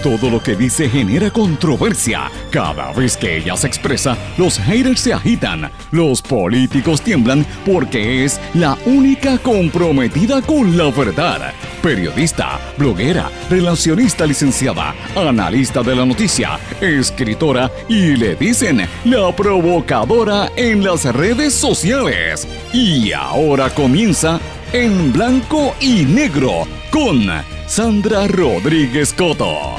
Todo lo que dice genera controversia. Cada vez que ella se expresa, los haters se agitan, los políticos tiemblan porque es la única comprometida con la verdad. Periodista, bloguera, relacionista licenciada, analista de la noticia, escritora y le dicen la provocadora en las redes sociales. Y ahora comienza En Blanco y Negro con Sandra Rodríguez Coto.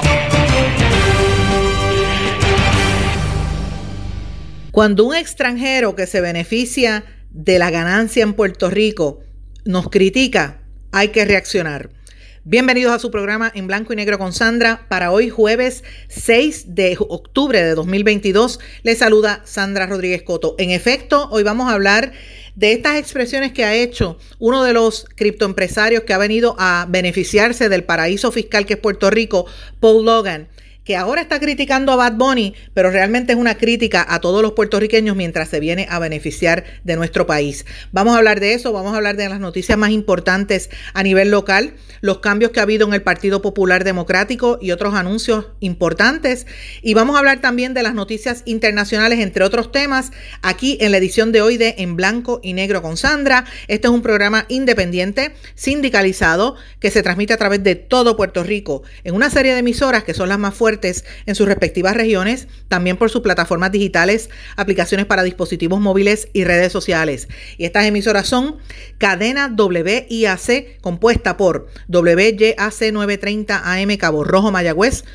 Cuando un extranjero que se beneficia de la ganancia en Puerto Rico nos critica, hay que reaccionar. Bienvenidos a su programa En Blanco y Negro con Sandra. Para hoy, jueves 6 de octubre de 2022, les saluda Sandra Rodríguez Coto. En efecto, hoy vamos a hablar de estas expresiones que ha hecho uno de los criptoempresarios que ha venido a beneficiarse del paraíso fiscal que es Puerto Rico, Paul Logan, que ahora está criticando a Bad Bunny, pero realmente es una crítica a todos los puertorriqueños mientras se viene a beneficiar de nuestro país. Vamos a hablar de eso, vamos a hablar de las noticias más importantes a nivel local, los cambios que ha habido en el Partido Popular Democrático y otros anuncios importantes. Y vamos a hablar también de las noticias internacionales, entre otros temas, aquí en la edición de hoy de En Blanco y Negro con Sandra. Este es un programa independiente, sindicalizado, que se transmite a través de todo Puerto Rico en una serie de emisoras que son las más fuertes en sus respectivas regiones, también por sus plataformas digitales, aplicaciones para dispositivos móviles y redes sociales. Y estas emisoras son Cadena WIAC, compuesta por WYAC 930 AM Cabo Rojo Mayagüez,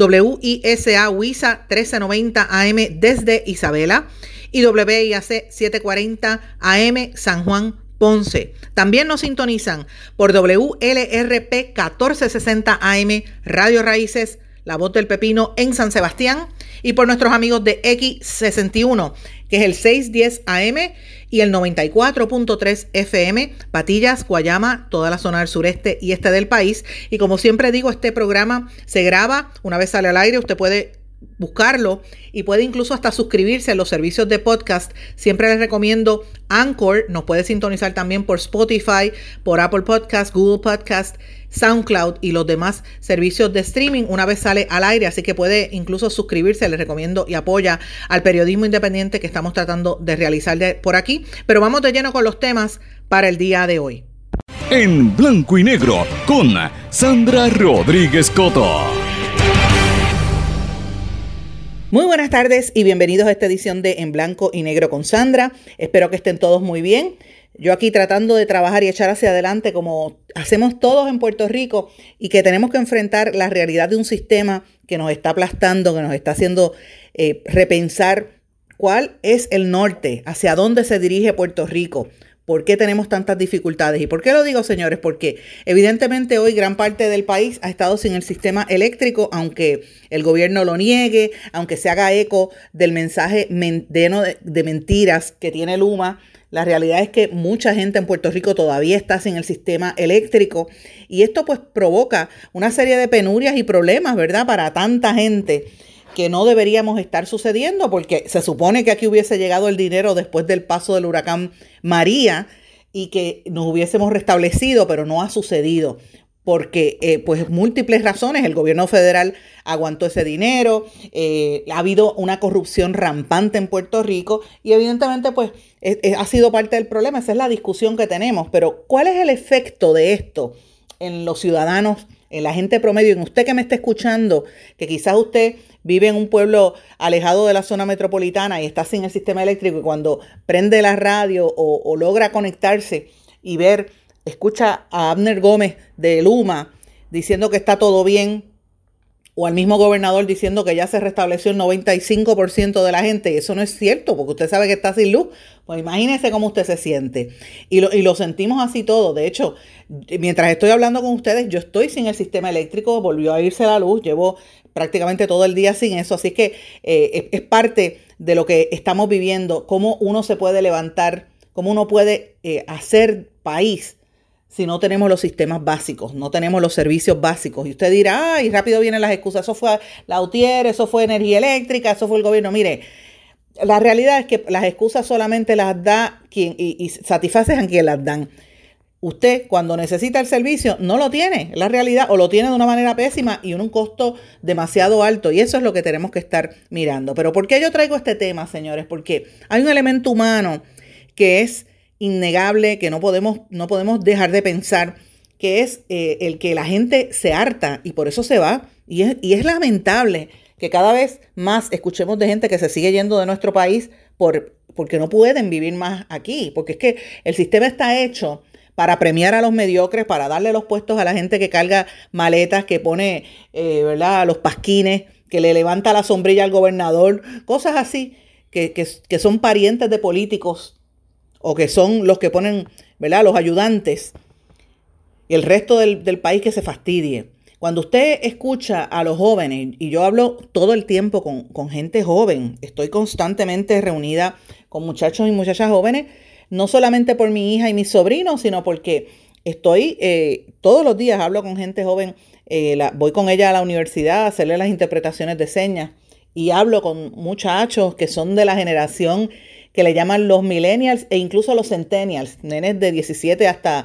WISA 1390 AM desde Isabela y WIAC 740 AM San Juan Ponce. También nos sintonizan por WLRP 1460 AM Radio Raíces, La Voz del Pepino en San Sebastián, y por nuestros amigos de X61, que es el 610 AM y el 94.3 FM, Patillas, Guayama, toda la zona del sureste y este del país. Y como siempre digo, este programa se graba, una vez sale al aire, usted puede buscarlo y puede incluso hasta suscribirse a los servicios de podcast. Siempre les recomiendo Anchor. Nos puede sintonizar también por Spotify, por Apple Podcast, Google Podcast, SoundCloud y los demás servicios de streaming una vez sale al aire, así que puede incluso suscribirse. Les recomiendo y apoya al periodismo independiente que estamos tratando de realizar por aquí. Pero vamos de lleno con los temas para el día de hoy. En Blanco y Negro con Sandra Rodríguez Coto. Muy buenas tardes y bienvenidos a esta edición de En Blanco y Negro con Sandra. Espero que estén todos muy bien. Yo aquí tratando de trabajar y echar hacia adelante como hacemos todos en Puerto Rico, y que tenemos que enfrentar la realidad de un sistema que nos está aplastando, que nos está haciendo repensar cuál es el norte, hacia dónde se dirige Puerto Rico. ¿Por qué tenemos tantas dificultades? ¿Y por qué lo digo, señores? Porque evidentemente hoy gran parte del país ha estado sin el sistema eléctrico, aunque el gobierno lo niegue, aunque se haga eco del mensaje lleno de mentiras que tiene Luma. La realidad es que mucha gente en Puerto Rico todavía está sin el sistema eléctrico, y esto pues provoca una serie de penurias y problemas, ¿verdad? Para tanta gente, que no deberíamos estar sucediendo, porque se supone que aquí hubiese llegado el dinero después del paso del huracán María y que nos hubiésemos restablecido, pero no ha sucedido porque pues múltiples razones. El gobierno federal aguantó ese dinero, ha habido una corrupción rampante en Puerto Rico y evidentemente pues ha sido parte del problema. Esa es la discusión que tenemos, pero ¿cuál es el efecto de esto en los ciudadanos, en la gente promedio, en usted que me está escuchando, que quizás usted vive en un pueblo alejado de la zona metropolitana y está sin el sistema eléctrico, y cuando prende la radio o logra conectarse y escucha a Abner Gómez de Luma diciendo que está todo bien, o al mismo gobernador diciendo que ya se restableció el 95% de la gente, y eso no es cierto, porque usted sabe que está sin luz. Pues imagínese cómo usted se siente. Y lo sentimos así todo. De hecho, mientras estoy hablando con ustedes, yo estoy sin el sistema eléctrico, volvió a irse la luz, llevo prácticamente todo el día sin eso. Así que es parte de lo que estamos viviendo, cómo uno se puede levantar, cómo uno puede hacer país si no tenemos los sistemas básicos, no tenemos los servicios básicos. Y usted dirá, ay, rápido vienen las excusas, eso fue la UTIER, eso fue energía eléctrica, eso fue el gobierno. Mire, la realidad es que las excusas solamente las da quien, y satisfacen a quien las dan. usted cuando necesita el servicio no lo tiene, es la realidad, o lo tiene de una manera pésima y en un costo demasiado alto, y eso es lo que tenemos que estar mirando. Pero ¿por qué yo traigo este tema, señores? Porque hay un elemento humano que es innegable, que no podemos dejar de pensar, que es el que la gente se harta y por eso se va, y es lamentable que cada vez más escuchemos de gente que se sigue yendo de nuestro país porque no pueden vivir más aquí, porque es que el sistema está hecho para premiar a los mediocres, para darle los puestos a la gente que carga maletas, que pone, ¿verdad?, los pasquines, que le levanta la sombrilla al gobernador, cosas así, que son parientes de políticos o que son los que ponen, ¿verdad?, los ayudantes, y el resto del país que se fastidie. Cuando usted escucha a los jóvenes, y yo hablo todo el tiempo con gente joven, estoy constantemente reunida con muchachos y muchachas jóvenes, no solamente por mi hija y mis sobrinos, sino porque estoy todos los días hablo con gente joven, voy con ella a la universidad a hacerle las interpretaciones de señas y hablo con muchachos que son de la generación que le llaman los millennials e incluso los centennials, nenes de 17 hasta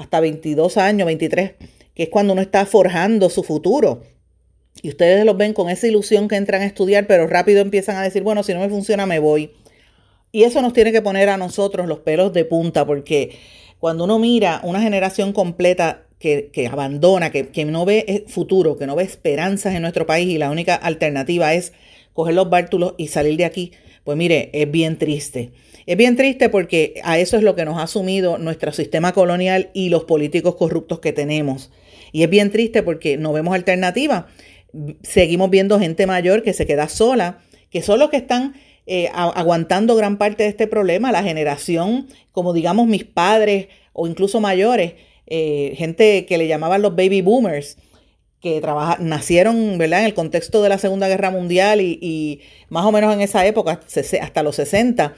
22 años, 23, que es cuando uno está forjando su futuro. Y ustedes los ven con esa ilusión que entran a estudiar, pero rápido empiezan a decir, bueno, si no me funciona me voy. Y eso nos tiene que poner a nosotros los pelos de punta, porque cuando uno mira una generación completa que abandona, que no ve futuro, que no ve esperanzas en nuestro país y la única alternativa es coger los bártulos y salir de aquí, pues mire, es bien triste. Es bien triste porque a eso es lo que nos ha sumido nuestro sistema colonial y los políticos corruptos que tenemos. Y es bien triste porque no vemos alternativa. Seguimos viendo gente mayor que se queda sola, que son los que están aguantando gran parte de este problema, la generación, como digamos mis padres o incluso mayores, gente que le llamaban los baby boomers, que nacieron, ¿verdad?, en el contexto de la Segunda Guerra Mundial y más o menos en esa época, hasta los 60,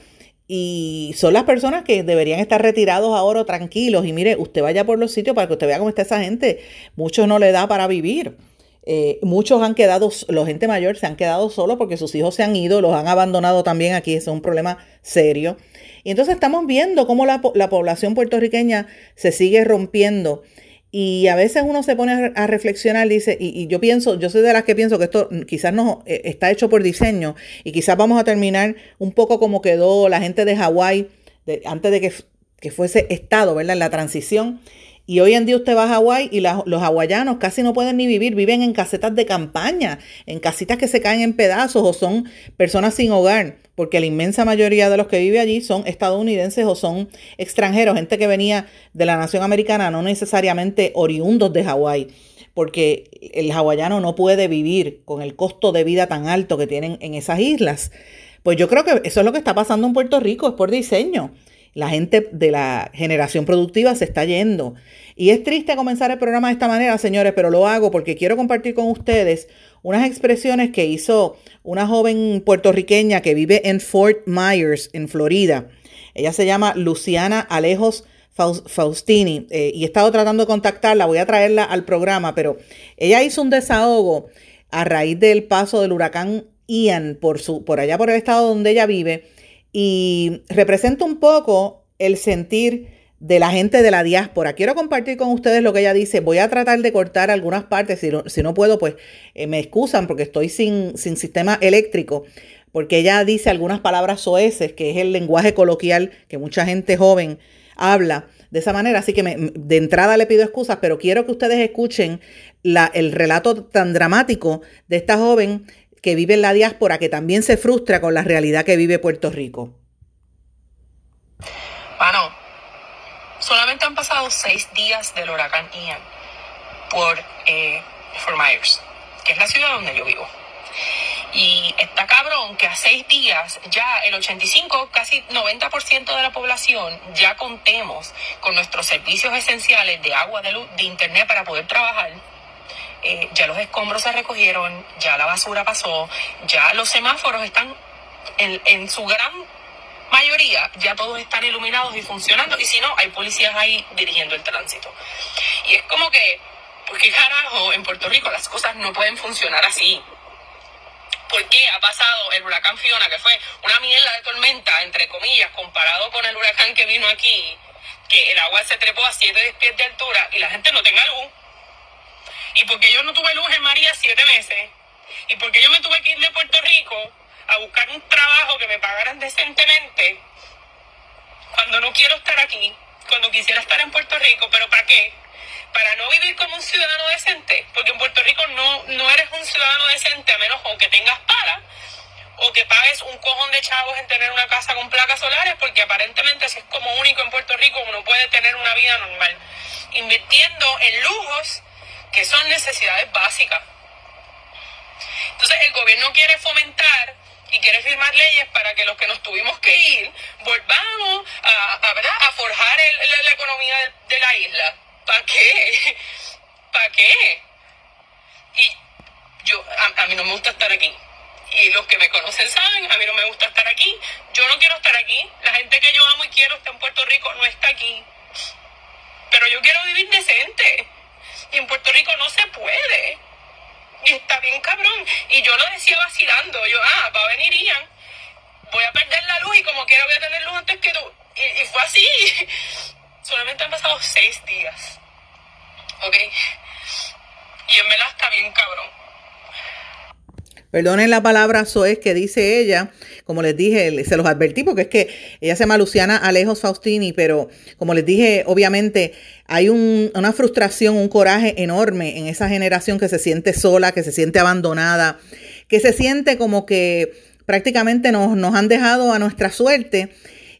y son las personas que deberían estar retirados ahora tranquilos. Y mire, usted vaya por los sitios para que usted vea cómo está esa gente. Muchos no le da para vivir. Muchos han quedado, la gente mayor se han quedado solos porque sus hijos se han ido, los han abandonado también aquí, eso es un problema serio. Y entonces estamos viendo cómo la población puertorriqueña se sigue rompiendo. Y a veces uno se pone a reflexionar, dice, y yo soy de las que pienso que esto quizás no está hecho por diseño y quizás vamos a terminar un poco como quedó la gente de Hawái antes de que fuese estado, ¿verdad?, en la transición. Y hoy en día usted va a Hawái y los hawaianos casi no pueden ni vivir, viven en casetas de campaña, en casitas que se caen en pedazos o son personas sin hogar, porque la inmensa mayoría de los que viven allí son estadounidenses o son extranjeros, gente que venía de la nación americana, no necesariamente oriundos de Hawái, porque el hawaiano no puede vivir con el costo de vida tan alto que tienen en esas islas. Pues yo creo que eso es lo que está pasando en Puerto Rico, es por diseño. La gente de la generación productiva se está yendo. Y es triste comenzar el programa de esta manera, señores, pero lo hago porque quiero compartir con ustedes unas expresiones que hizo una joven puertorriqueña que vive en Fort Myers, en Florida. Ella se llama Luciana Alejos Faustini y he estado tratando de contactarla, voy a traerla al programa, pero ella hizo un desahogo a raíz del paso del huracán Ian por allá por el estado donde ella vive. Y representa un poco el sentir de la gente de la diáspora. Quiero compartir con ustedes lo que ella dice. Voy a tratar de cortar algunas partes. Si no puedo, pues me excusan porque estoy sin sistema eléctrico. Porque ella dice algunas palabras soeces, que es el lenguaje coloquial que mucha gente joven habla de esa manera. Así que de entrada le pido excusas, pero quiero que ustedes escuchen el relato tan dramático de esta joven que vive en la diáspora, que también se frustra con la realidad que vive Puerto Rico. Bueno, solamente han pasado 6 días del huracán Ian por Fort Myers, que es la ciudad donde yo vivo. Y está cabrón que a 6 días ya el 85, casi 90% de la población ya contemos con nuestros servicios esenciales de agua, de luz, de internet para poder trabajar. Ya los escombros se recogieron, ya la basura pasó, ya los semáforos están en su gran mayoría, ya todos están iluminados y funcionando, y si no, hay policías ahí dirigiendo el tránsito. Y es como que, ¿por qué carajo en Puerto Rico las cosas no pueden funcionar así? ¿Por qué ha pasado el huracán Fiona, que fue una mierda de tormenta, entre comillas, comparado con el huracán que vino aquí? que el agua se trepó a 7 pies de altura y la gente no tenga luz. Y porque yo no tuve luz en María 7 meses. Y porque yo me tuve que ir de Puerto Rico a buscar un trabajo que me pagaran decentemente, cuando no quiero estar aquí, cuando quisiera estar en Puerto Rico. ¿Pero para qué? Para no vivir como un ciudadano decente. Porque en Puerto Rico no eres un ciudadano decente a menos o que tengas pala o que pagues un cojón de chavos en tener una casa con placas solares, porque aparentemente si es como único en Puerto Rico uno puede tener una vida normal, invirtiendo en lujos que son necesidades básicas. Entonces el gobierno quiere fomentar y quiere firmar leyes para que los que nos tuvimos que ir volvamos a forjar la economía de la isla. ¿Para qué? ¿Para qué? Y a mí no me gusta estar aquí. Y los que me conocen saben, a mí no me gusta estar aquí. Yo no quiero estar aquí. La gente que yo amo y quiero está en Puerto Rico, no está aquí. Pero yo quiero vivir decente. Y en Puerto Rico no se puede. Y está bien cabrón. Y yo lo decía vacilando. Yo, va a venir Ian, voy a perder la luz y como quiera voy a tener luz antes que tú. Y fue así. Solamente han pasado 6 días. ¿Ok? Y en verdad está bien cabrón. Perdonen la palabra soez que dice ella, como les dije, se los advertí porque es que ella se llama Luciana Alejos Faustini, pero como les dije, obviamente hay una frustración, un coraje enorme en esa generación que se siente sola, que se siente abandonada, que se siente como que prácticamente nos han dejado a nuestra suerte.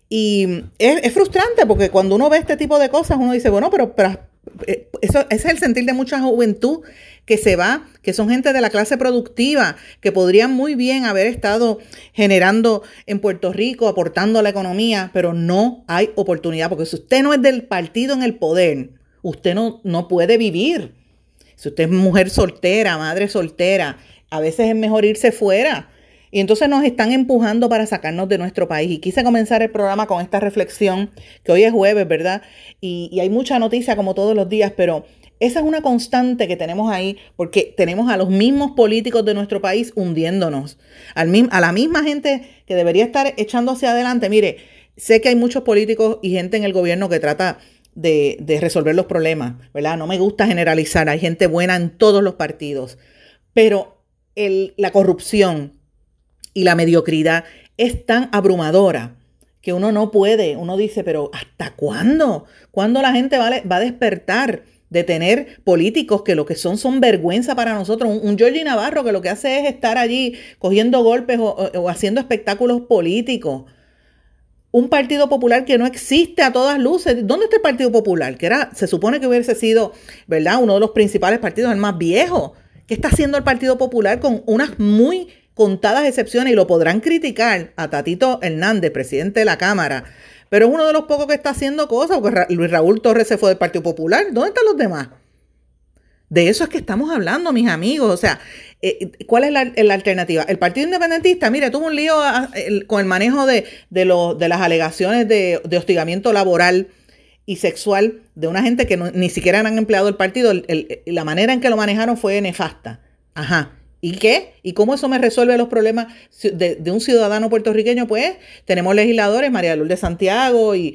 Y es frustrante porque cuando uno ve este tipo de cosas, uno dice, bueno, pero ese es el sentir de mucha juventud que se va, que son gente de la clase productiva, que podrían muy bien haber estado generando en Puerto Rico, aportando a la economía, pero no hay oportunidad, porque si usted no es del partido en el poder, usted no puede vivir. Si usted es mujer soltera, madre soltera, a veces es mejor irse fuera. Y entonces nos están empujando para sacarnos de nuestro país. Y quise comenzar el programa con esta reflexión, que hoy es jueves, ¿verdad? Y hay mucha noticia como todos los días, pero esa es una constante que tenemos ahí, porque tenemos a los mismos políticos de nuestro país hundiéndonos. A la misma gente que debería estar echando hacia adelante. Mire, sé que hay muchos políticos y gente en el gobierno que trata de resolver los problemas, ¿verdad? No me gusta generalizar, hay gente buena en todos los partidos, pero la corrupción y la mediocridad es tan abrumadora que uno no puede, uno dice, pero ¿hasta cuándo? ¿Cuándo la gente va a despertar de tener políticos que lo que son vergüenza para nosotros? Un Georgie Navarro que lo que hace es estar allí cogiendo golpes o haciendo espectáculos políticos. Un Partido Popular que no existe a todas luces. ¿Dónde está el Partido Popular? Que se supone que hubiese sido, ¿verdad?, uno de los principales partidos, el más viejo. ¿Qué está haciendo el Partido Popular con unas muy contadas excepciones? Y lo podrán criticar a Tatito Hernández, presidente de la Cámara, pero es uno de los pocos que está haciendo cosas, porque Luis Raúl Torres se fue del Partido Popular. ¿Dónde están los demás? De eso es que estamos hablando, mis amigos. O sea, ¿cuál es la alternativa? El Partido Independentista, mire, tuvo un lío con el manejo de las alegaciones de hostigamiento laboral y sexual de una gente que ni siquiera eran empleado del partido. La manera en que lo manejaron fue nefasta. Ajá. ¿Y qué? ¿Y cómo eso me resuelve los problemas de un ciudadano puertorriqueño? Pues tenemos legisladores, María Lourdes Santiago y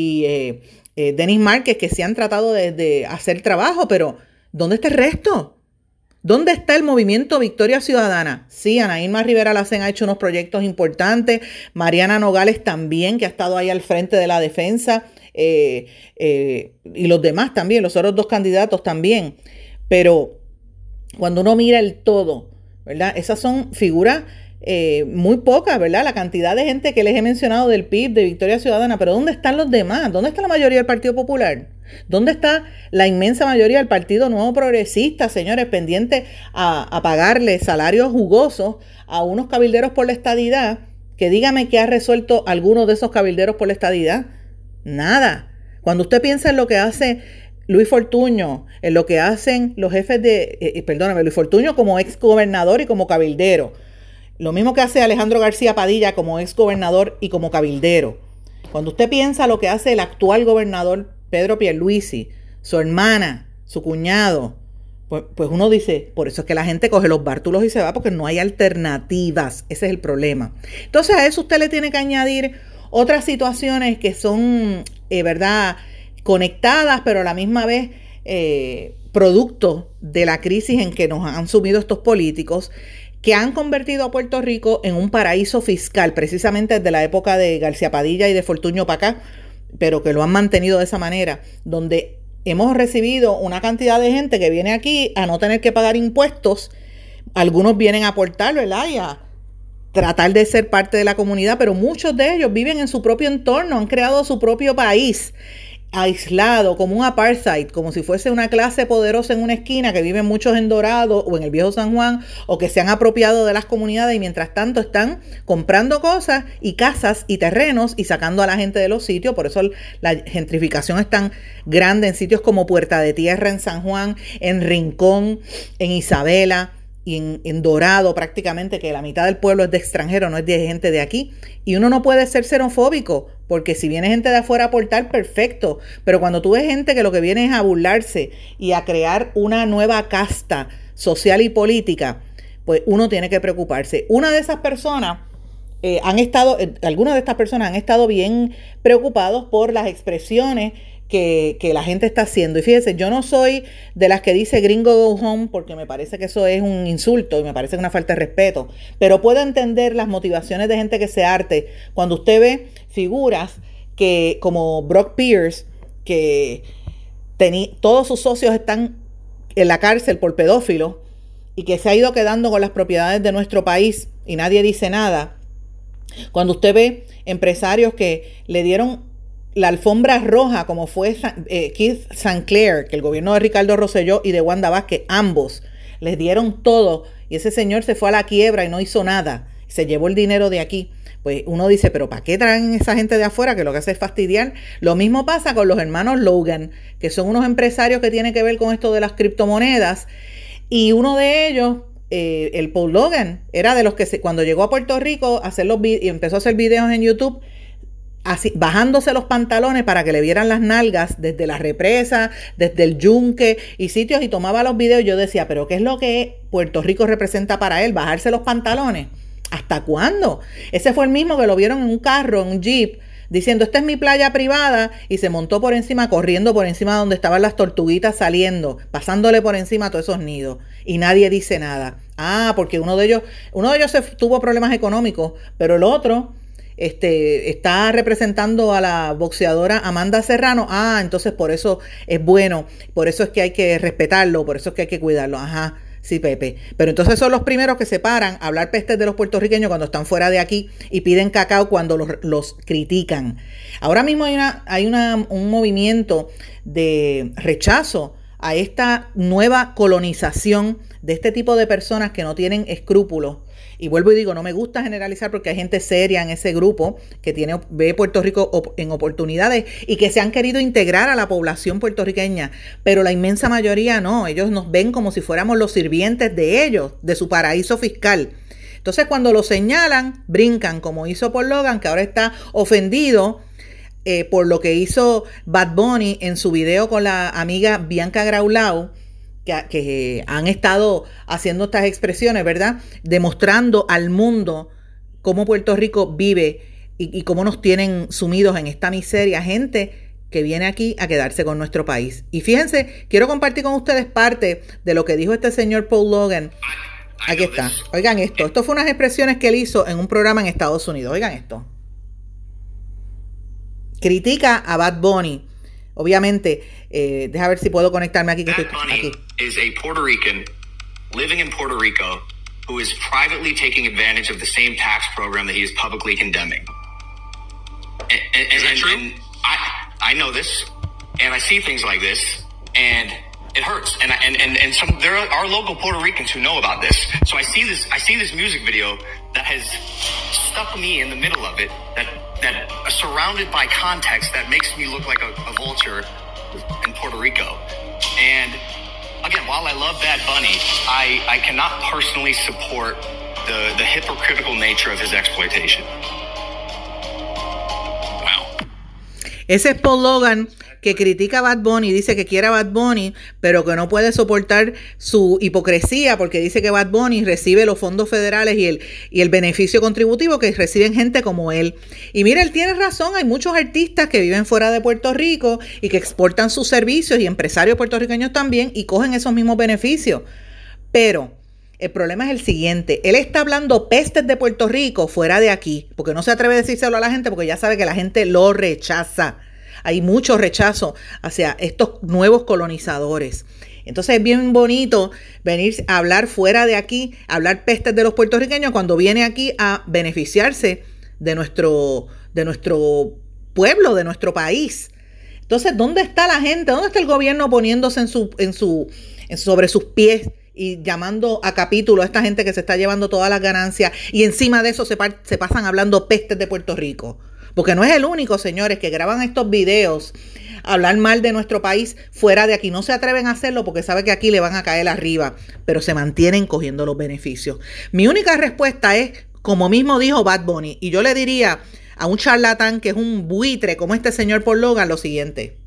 Denis Márquez, que se han tratado de hacer trabajo, pero ¿dónde está el resto? ¿Dónde está el movimiento Victoria Ciudadana? Sí, Ana Irma Rivera Lacen ha hecho unos proyectos importantes, Mariana Nogales también, que ha estado ahí al frente de la defensa, y los demás también, los otros 2 candidatos también, pero cuando uno mira el todo, ¿verdad? Esas son figuras muy pocas, ¿verdad? La cantidad de gente que les he mencionado del PIB, de Victoria Ciudadana, pero ¿dónde están los demás? ¿Dónde está la mayoría del Partido Popular? ¿Dónde está la inmensa mayoría del Partido Nuevo Progresista, señores, pendiente a pagarle salarios jugosos a unos cabilderos por la estadidad? Que dígame qué ha resuelto alguno de esos cabilderos por la estadidad. Nada. Cuando usted piensa en lo que hace Luis Fortuño, en lo que hacen los jefes Luis Fortuño como ex gobernador y como cabildero, lo mismo que hace Alejandro García Padilla como ex gobernador y como cabildero. Cuando usted piensa lo que hace el actual gobernador Pedro Pierluisi, su hermana, su cuñado, pues uno dice, por eso es que la gente coge los bártulos y se va, porque no hay alternativas. Ese es el problema. Entonces a eso usted le tiene que añadir otras situaciones que son, ¿verdad?, conectadas, pero a la misma vez producto de la crisis en que nos han sumido estos políticos, que han convertido a Puerto Rico en un paraíso fiscal, precisamente desde la época de García Padilla y de Fortuño para acá, pero que lo han mantenido de esa manera, donde hemos recibido una cantidad de gente que viene aquí a no tener que pagar impuestos. Algunos vienen a aportar, ¿verdad? Y a tratar de ser parte de la comunidad, pero muchos de ellos viven en su propio entorno, han creado su propio país, aislado, como un apartheid, como si fuese una clase poderosa en una esquina, que viven muchos en Dorado o en el Viejo San Juan, o que se han apropiado de las comunidades y mientras tanto están comprando cosas y casas y terrenos y sacando a la gente de los sitios. Por eso la gentrificación es tan grande en sitios como Puerta de Tierra en San Juan, en Rincón, en Isabela y en Dorado, prácticamente que la mitad del pueblo es de extranjeros, no es de gente de aquí. Y uno no puede ser xenofóbico, porque si viene gente de afuera a aportar, perfecto. Pero cuando tú ves gente que lo que viene es a burlarse y a crear una nueva casta social y política, pues uno tiene que preocuparse. Una de esas personas algunas de estas personas han estado bien preocupados por las expresiones que la gente está haciendo. Y fíjense, yo no soy de las que dice gringo go home, porque me parece que eso es un insulto y me parece una falta de respeto, pero puedo entender las motivaciones de gente que se harte cuando usted ve figuras que como Brock Pierce, que todos sus socios están en la cárcel por pedófilo y que se ha ido quedando con las propiedades de nuestro país y nadie dice nada. Cuando usted ve empresarios que le dieron la alfombra roja, como fue Keith Sinclair, que el gobierno de Ricardo Rosselló y de Wanda Vázquez, ambos les dieron todo, y ese señor se fue a la quiebra y no hizo nada, se llevó el dinero de aquí. Pues uno dice, pero ¿para qué traen esa gente de afuera que lo que hace es fastidiar? Lo mismo pasa con los hermanos Logan, que son unos empresarios que tienen que ver con esto de las criptomonedas, y uno de ellos, el Paul Logan, era de los que cuando llegó a Puerto Rico y empezó a hacer videos en YouTube, así, bajándose los pantalones para que le vieran las nalgas desde la represa, desde el yunque y sitios, y tomaba los videos. Yo decía, pero ¿qué es lo que Puerto Rico representa para él? ¿Bajarse los pantalones? ¿Hasta cuándo? Ese fue el mismo que lo vieron en un carro, en un jeep, diciendo, esta es mi playa privada, y se montó por encima, corriendo por encima donde estaban las tortuguitas saliendo, pasándole por encima a todos esos nidos, y nadie dice nada. Porque uno de ellos tuvo problemas económicos, pero el otro está representando a la boxeadora Amanda Serrano. Entonces por eso es bueno, por eso es que hay que respetarlo, por eso es que hay que cuidarlo. Sí, Pepe. Pero entonces son los primeros que se paran a hablar pestes de los puertorriqueños cuando están fuera de aquí y piden cacao cuando los critican. Ahora mismo hay un movimiento de rechazo a esta nueva colonización de este tipo de personas que no tienen escrúpulos. Y vuelvo y digo, no me gusta generalizar porque hay gente seria en ese grupo que ve Puerto Rico en oportunidades y que se han querido integrar a la población puertorriqueña, pero la inmensa mayoría no. Ellos nos ven como si fuéramos los sirvientes de ellos, de su paraíso fiscal. Entonces cuando lo señalan, brincan, como hizo Paul Logan, que ahora está ofendido por lo que hizo Bad Bunny en su video con la amiga Bianca Graulau, que han estado haciendo estas expresiones, ¿verdad? Demostrando al mundo cómo Puerto Rico vive y cómo nos tienen sumidos en esta miseria, gente que viene aquí a quedarse con nuestro país. Y fíjense, quiero compartir con ustedes parte de lo que dijo este señor Paul Logan. Aquí está. Oigan esto. Esto fue unas expresiones que él hizo en un programa en Estados Unidos. Oigan esto. Critica a Bad Bunny. Obviamente, deja ver si puedo conectarme aquí. Bad Bunny is a Puerto Rican living in Puerto Rico who is privately taking advantage of the same tax program that he is publicly condemning. Is that true? And I know this, and I see things like this, and it hurts. And there are local Puerto Ricans who know about this. So I see this music video that has stuck me in the middle of it. That surrounded by context that makes me look like a vulture in Puerto Rico. And again, while I love Bad Bunny, I cannot personally support the hypocritical nature of his exploitation. Wow. Ese es Paul Logan, que critica a Bad Bunny, dice que quiere a Bad Bunny, pero que no puede soportar su hipocresía porque dice que Bad Bunny recibe los fondos federales y el beneficio contributivo que reciben gente como él. Y mira, él tiene razón, hay muchos artistas que viven fuera de Puerto Rico y que exportan sus servicios y empresarios puertorriqueños también y cogen esos mismos beneficios. Pero el problema es el siguiente, él está hablando pestes de Puerto Rico fuera de aquí, porque no se atreve a decírselo a la gente porque ya sabe que la gente lo rechaza. Hay mucho rechazo hacia estos nuevos colonizadores. Entonces es bien bonito venir a hablar fuera de aquí, hablar pestes de los puertorriqueños cuando viene aquí a beneficiarse de nuestro pueblo, de nuestro país. Entonces, ¿dónde está la gente? ¿Dónde está el gobierno poniéndose sobre sus pies y llamando a capítulo a esta gente que se está llevando todas las ganancias y encima de eso se pasan hablando pestes de Puerto Rico? Porque no es el único, señores, que graban estos videos hablar mal de nuestro país fuera de aquí. No se atreven a hacerlo porque saben que aquí le van a caer arriba, pero se mantienen cogiendo los beneficios. Mi única respuesta es, como mismo dijo Bad Bunny, y yo le diría a un charlatán que es un buitre como este señor Paul Logan lo siguiente.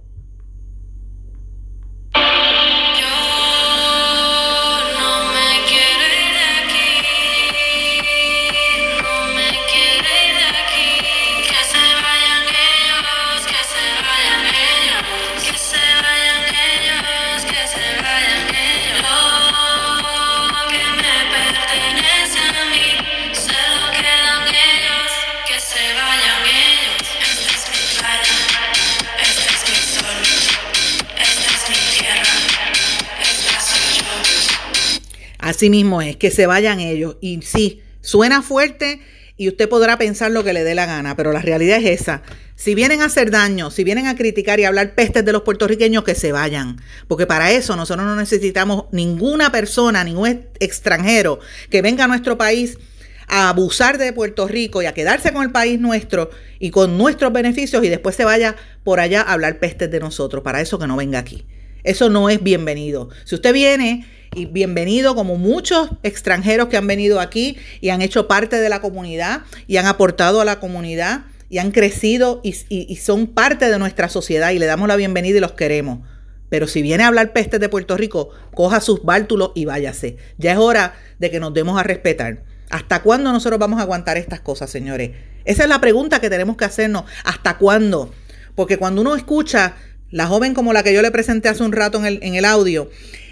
Así mismo es, que se vayan ellos. Y sí, suena fuerte y usted podrá pensar lo que le dé la gana, pero la realidad es esa. Si vienen a hacer daño, si vienen a criticar y hablar pestes de los puertorriqueños, que se vayan. Porque para eso nosotros no necesitamos ninguna persona, ningún extranjero que venga a nuestro país a abusar de Puerto Rico y a quedarse con el país nuestro y con nuestros beneficios y después se vaya por allá a hablar pestes de nosotros. Para eso que no venga aquí. Eso no es bienvenido. Si usted viene, y bienvenido como muchos extranjeros que han venido aquí y han hecho parte de la comunidad y han aportado a la comunidad y han crecido y son parte de nuestra sociedad y le damos la bienvenida y los queremos. Pero si viene a hablar pestes de Puerto Rico, coja sus bártulos y váyase. Ya es hora de que nos demos a respetar. ¿Hasta cuándo nosotros vamos a aguantar estas cosas, señores? Esa es la pregunta que tenemos que hacernos. ¿Hasta cuándo? Porque cuando uno escucha la joven como la que yo le presenté hace un rato en el audio,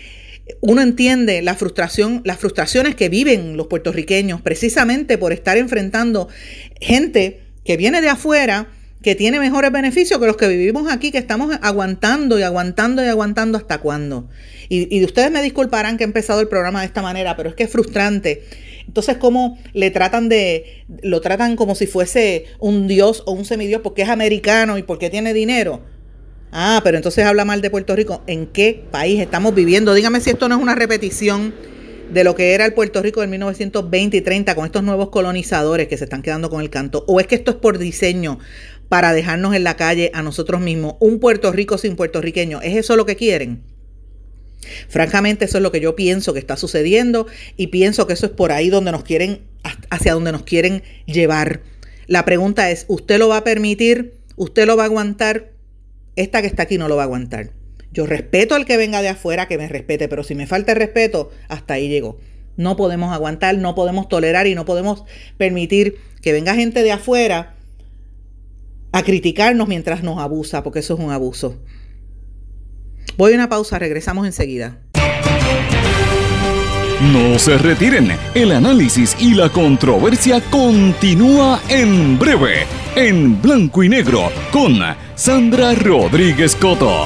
uno entiende las frustraciones que viven los puertorriqueños precisamente por estar enfrentando gente que viene de afuera, que tiene mejores beneficios que los que vivimos aquí, que estamos aguantando y aguantando y aguantando. ¿Hasta cuándo? Y ustedes me disculparán que he empezado el programa de esta manera, pero es que es frustrante. Entonces, ¿cómo lo tratan como si fuese un dios o un semidios porque es americano y porque tiene dinero? Ah, pero entonces habla mal de Puerto Rico. ¿En qué país estamos viviendo? Dígame si esto no es una repetición de lo que era el Puerto Rico del 1920 y 30 con estos nuevos colonizadores que se están quedando con el canto. ¿O es que esto es por diseño para dejarnos en la calle a nosotros mismos? Un Puerto Rico sin puertorriqueños. ¿Es eso lo que quieren? Francamente, eso es lo que yo pienso que está sucediendo y pienso que eso es por ahí donde nos quieren, hacia donde nos quieren llevar. La pregunta es, ¿usted lo va a permitir? ¿Usted lo va a aguantar? Esta que está aquí no lo va a aguantar. Yo respeto al que venga de afuera, que me respete, pero si me falta el respeto, hasta ahí llego. No podemos aguantar, no podemos tolerar y no podemos permitir que venga gente de afuera a criticarnos mientras nos abusa, porque eso es un abuso. Voy a una pausa, regresamos enseguida. No se retiren, el análisis y la controversia continúa en breve, en Blanco y Negro, con Sandra Rodríguez Coto.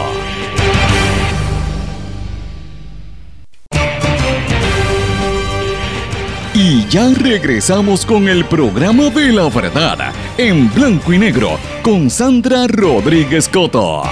Y ya regresamos con el programa de la verdad, en Blanco y Negro, con Sandra Rodríguez Coto.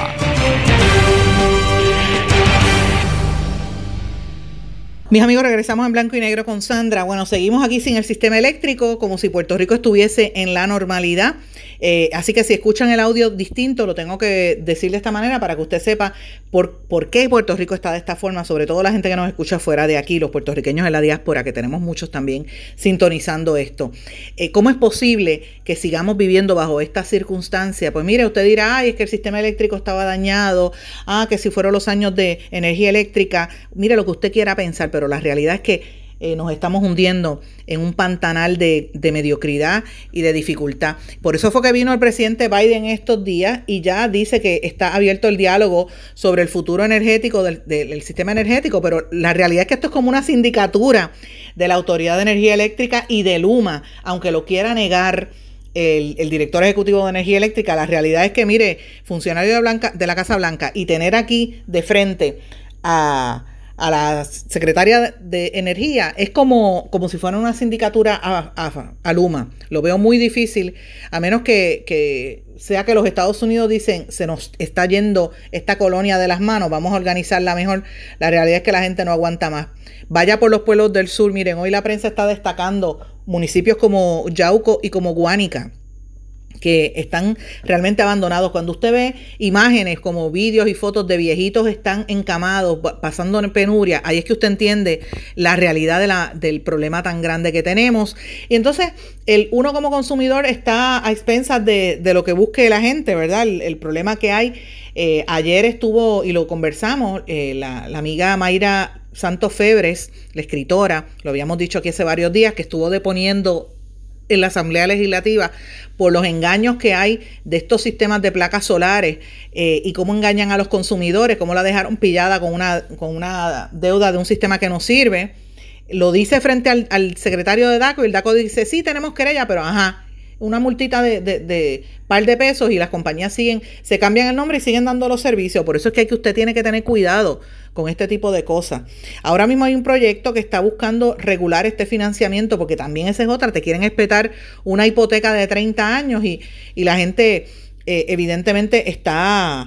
Mis amigos, regresamos en blanco y negro con Sandra. Bueno, seguimos aquí sin el sistema eléctrico, como si Puerto Rico estuviese en la normalidad. Así que si escuchan el audio distinto, lo tengo que decir de esta manera para que usted sepa por qué Puerto Rico está de esta forma, sobre todo la gente que nos escucha fuera de aquí, los puertorriqueños en la diáspora, que tenemos muchos también sintonizando esto. ¿Cómo es posible que sigamos viviendo bajo esta circunstancia? Pues mire, usted dirá, ay, es que el sistema eléctrico estaba dañado, que si fueron los años de energía eléctrica, mire lo que usted quiera pensar, pero la realidad es que nos estamos hundiendo en un pantanal de mediocridad y de dificultad. Por eso fue que vino el presidente Biden estos días y ya dice que está abierto el diálogo sobre el futuro energético del sistema energético, pero la realidad es que esto es como una sindicatura de la Autoridad de Energía Eléctrica y de Luma, aunque lo quiera negar el director ejecutivo de Energía Eléctrica. La realidad es que, mire, funcionario de la Casa Blanca y tener aquí de frente a la secretaria de Energía es como si fuera una sindicatura a Luma. Lo veo muy difícil, a menos que sea que los Estados Unidos dicen, se nos está yendo esta colonia de las manos, vamos a organizarla mejor. La realidad es que la gente no aguanta más. Vaya por los pueblos del sur. Miren, hoy la prensa está destacando municipios como Yauco y como Guánica, que están realmente abandonados. Cuando usted ve imágenes como vídeos y fotos de viejitos están encamados, pasando en penuria, ahí es que usted entiende la realidad del problema tan grande que tenemos. Y entonces, uno como consumidor está a expensas de lo que busque la gente, ¿verdad? El problema que hay. Ayer estuvo, y lo conversamos, la amiga Mayra Santos Febres, la escritora, lo habíamos dicho aquí hace varios días, que estuvo deponiendo en la Asamblea Legislativa por los engaños que hay de estos sistemas de placas solares y cómo engañan a los consumidores, cómo la dejaron pillada con una deuda de un sistema que no sirve. Lo dice frente al secretario de DACO y el DACO dice, sí, tenemos querella, pero una multita de par de pesos y las compañías se cambian el nombre y siguen dando los servicios. Por eso es que usted tiene que tener cuidado con este tipo de cosas. Ahora mismo hay un proyecto que está buscando regular este financiamiento, porque también esa es otra, te quieren espetar una hipoteca de 30 años y la gente evidentemente está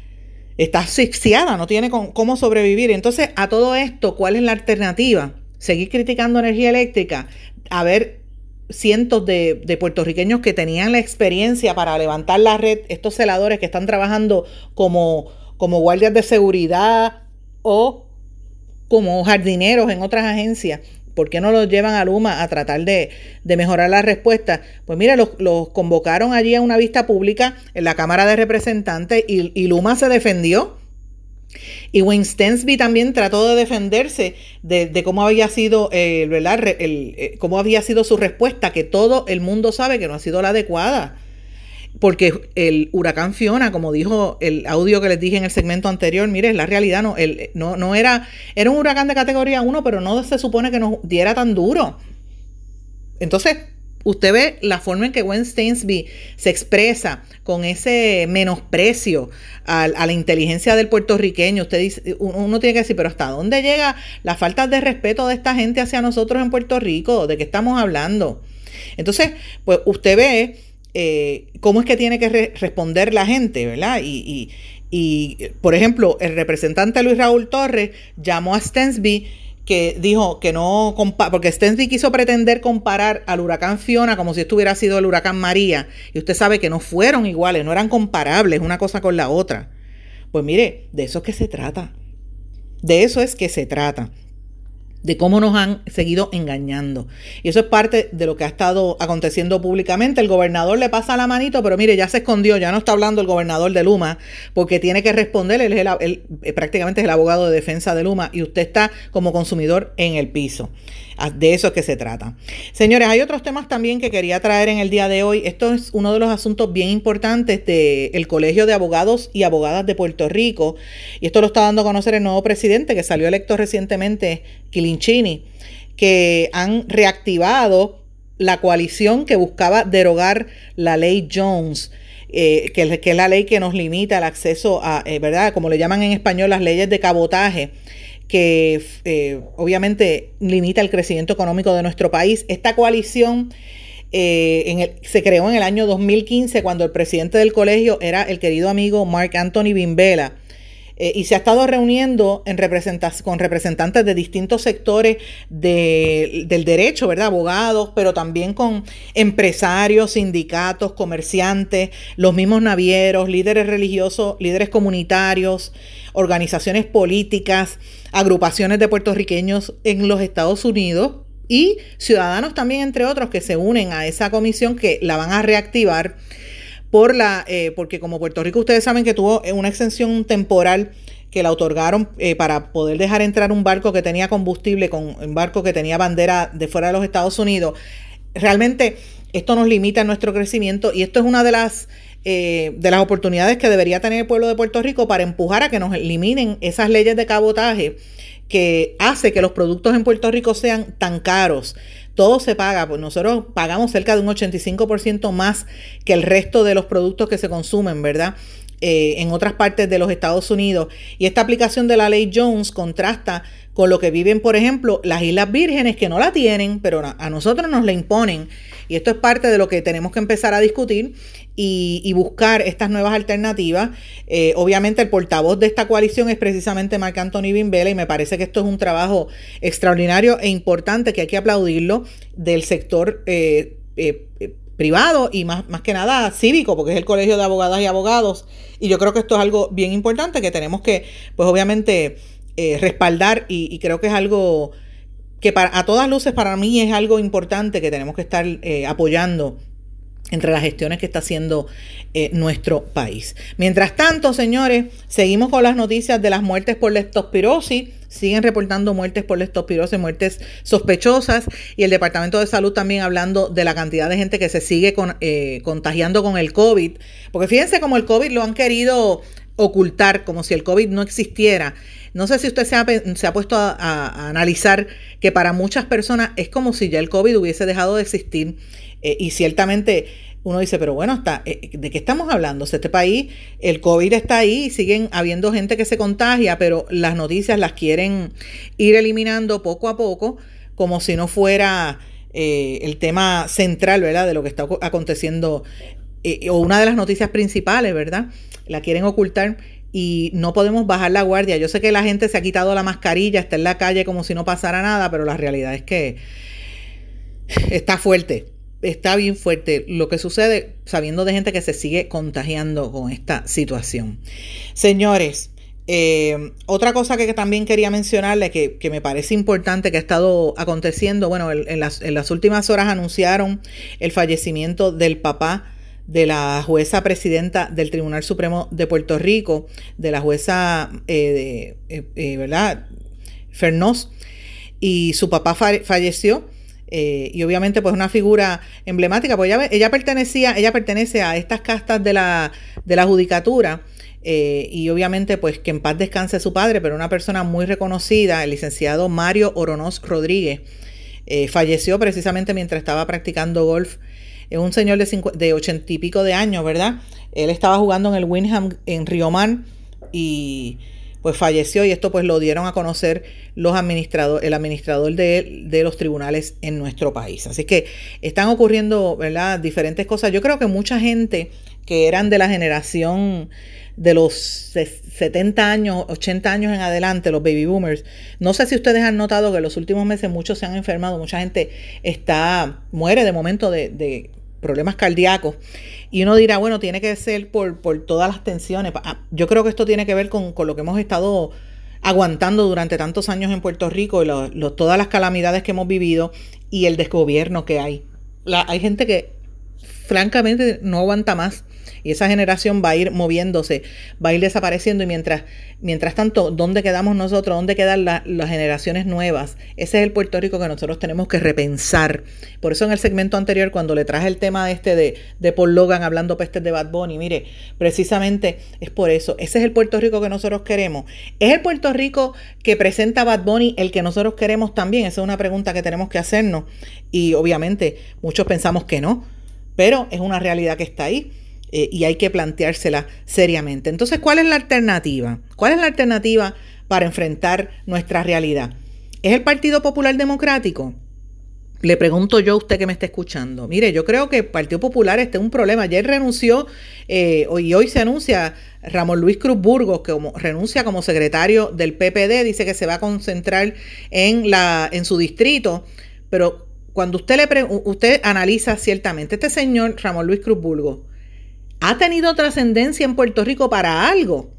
asfixiada, no tiene cómo sobrevivir. Entonces, a todo esto, ¿cuál es la alternativa? Seguir criticando energía eléctrica. A ver, cientos de puertorriqueños que tenían la experiencia para levantar la red, estos celadores que están trabajando como guardias de seguridad o como jardineros en otras agencias, ¿por qué no los llevan a Luma a tratar de mejorar la respuesta? Pues mire, los convocaron allí a una vista pública en la Cámara de Representantes y Luma se defendió. Y Wayne Stensby también trató de defenderse de cómo había sido, cómo había sido su respuesta, que todo el mundo sabe que no ha sido la adecuada. Porque el huracán Fiona, como dijo el audio que les dije en el segmento anterior, mire, la realidad no era un huracán de categoría 1, pero no se supone que nos diera tan duro. Entonces, usted ve la forma en que Wayne Stensby se expresa con ese menosprecio a la inteligencia del puertorriqueño. Usted dice, uno tiene que decir, pero ¿hasta dónde llega la falta de respeto de esta gente hacia nosotros en Puerto Rico? ¿De qué estamos hablando? Entonces, pues usted ve cómo es que tiene que responder la gente, ¿verdad? Y por ejemplo, el representante Luis Raúl Torres llamó a Stensby, que dijo que no, porque Stensby quiso pretender comparar al huracán Fiona como si esto hubiera sido el huracán María, y usted sabe que no fueron iguales, no eran comparables una cosa con la otra. Pues mire, de eso es que se trata. De eso es que se trata. De cómo nos han seguido engañando. Y eso es parte de lo que ha estado aconteciendo públicamente. El gobernador le pasa la manito, pero mire, ya se escondió, ya no está hablando el gobernador de Luma, porque tiene que responder, él prácticamente es el abogado de defensa de Luma, y usted está como consumidor en el piso. De eso es que se trata. Señores, hay otros temas también que quería traer en el día de hoy. Esto es uno de los asuntos bien importantes del Colegio de Abogados y Abogadas de Puerto Rico, y esto lo está dando a conocer el nuevo presidente que salió electo recientemente, Quilinchini, que han reactivado la coalición que buscaba derogar la ley Jones, que es la ley que nos limita el acceso a, ¿verdad? Como le llaman en español, las leyes de cabotaje, que obviamente limita el crecimiento económico de nuestro país. Esta coalición se creó en el año 2015, cuando el presidente del colegio era el querido amigo Mark Anthony Bimbela. y se ha estado reuniendo con representantes de distintos sectores del derecho, ¿verdad? Abogados, pero también con empresarios, sindicatos, comerciantes, los mismos navieros, líderes religiosos, líderes comunitarios, organizaciones políticas, agrupaciones de puertorriqueños en los Estados Unidos y ciudadanos también, entre otros, que se unen a esa comisión que la van a reactivar porque como Puerto Rico ustedes saben que tuvo una exención temporal que la otorgaron para poder dejar entrar un barco que tenía combustible con un barco que tenía bandera de fuera de los Estados Unidos. Realmente esto nos limita en nuestro crecimiento y esto es una de las oportunidades que debería tener el pueblo de Puerto Rico para empujar a que nos eliminen esas leyes de cabotaje que hace que los productos en Puerto Rico sean tan caros. Todo se paga, pues nosotros pagamos cerca de un 85% más que el resto de los productos que se consumen, ¿verdad? En otras partes de los Estados Unidos. Y esta aplicación de la ley Jones contrasta con lo que viven, por ejemplo, las Islas Vírgenes, que no la tienen, pero a nosotros nos la imponen. Y esto es parte de lo que tenemos que empezar a discutir y buscar estas nuevas alternativas. Obviamente el portavoz de esta coalición es precisamente Marc Anthony Bimbela y me parece que esto es un trabajo extraordinario e importante que hay que aplaudirlo del sector privado y más que nada cívico, porque es el Colegio de Abogadas y Abogados. Y yo creo que esto es algo bien importante que tenemos que, pues obviamente, respaldar y creo que es algo que a todas luces para mí es algo importante que tenemos que estar apoyando entre las gestiones que está haciendo nuestro país. Mientras tanto, señores, seguimos con las noticias de las muertes por leptospirosis. Siguen reportando muertes por leptospirosis, muertes sospechosas, y el Departamento de Salud también hablando de la cantidad de gente que se sigue contagiando con el COVID. Porque fíjense cómo el COVID lo han querido ocultar, como si el COVID no existiera. No sé si usted se ha puesto a analizar que para muchas personas es como si ya el COVID hubiese dejado de existir. Y ciertamente uno dice, pero bueno, ¿de qué estamos hablando? Este país, el COVID está ahí y siguen habiendo gente que se contagia, pero las noticias las quieren ir eliminando poco a poco, como si no fuera el tema central, ¿verdad?, de lo que está aconteciendo, o una de las noticias principales, ¿verdad? La quieren ocultar y no podemos bajar la guardia. Yo sé que la gente se ha quitado la mascarilla, está en la calle como si no pasara nada, pero la realidad es que está fuerte. Está bien fuerte lo que sucede sabiendo de gente que se sigue contagiando con esta situación. Señores, otra cosa que también quería mencionarle que me parece importante que ha estado aconteciendo, bueno, en las últimas horas anunciaron el fallecimiento del papá de la jueza presidenta del Tribunal Supremo de Puerto Rico, de la jueza, ¿verdad?, Fernós, y su papá falleció. Y obviamente pues una figura emblemática, pues ella pertenece a estas castas de la judicatura, y obviamente pues que en paz descanse su padre, pero una persona muy reconocida, el licenciado Mario Oronoz Rodríguez, falleció precisamente mientras estaba practicando golf. Es un señor de 80 y pico de años, ¿verdad? Él estaba jugando en el Wyndham en Río Mar y pues falleció, y esto pues lo dieron a conocer el administrador de los tribunales en nuestro país. Así que están ocurriendo, ¿verdad?, diferentes cosas. Yo creo que mucha gente que eran de la generación de los 70 años, 80 años en adelante, los baby boomers, no sé si ustedes han notado que en los últimos meses muchos se han enfermado, mucha gente muere de momento de problemas cardíacos. Y uno dirá, bueno, tiene que ser por todas las tensiones. Yo creo que esto tiene que ver con lo que hemos estado aguantando durante tantos años en Puerto Rico, y todas las calamidades que hemos vivido y el desgobierno que hay. Hay gente que francamente no aguanta más, y esa generación va a ir moviéndose, va a ir desapareciendo, y mientras tanto, ¿dónde quedamos nosotros? ¿Dónde quedan las generaciones nuevas? Ese es el Puerto Rico que nosotros tenemos que repensar. Por eso en el segmento anterior, cuando le traje el tema de Paul Logan hablando pestes de Bad Bunny, mire, precisamente es por eso. Ese es el Puerto Rico que nosotros queremos. ¿Es el Puerto Rico que presenta Bad Bunny el que nosotros queremos también? Esa es una pregunta que tenemos que hacernos, y obviamente muchos pensamos que no, pero es una realidad que está ahí. Y hay que planteársela seriamente. Entonces, ¿cuál es la alternativa? ¿Cuál es la alternativa para enfrentar nuestra realidad? ¿Es el Partido Popular Democrático? le pregunto yo a usted que me está escuchando. Mire, yo creo que el Partido Popular está en un problema. Ayer renunció y hoy se anuncia Ramón Luis Cruz Burgos, que renuncia como secretario del PPD. Dice que se va a concentrar en su distrito. Pero cuando usted analiza ciertamente, este señor Ramón Luis Cruz Burgos ha tenido trascendencia en Puerto Rico para algo,